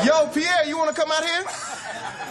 Yo, Pierre, you want to come out here?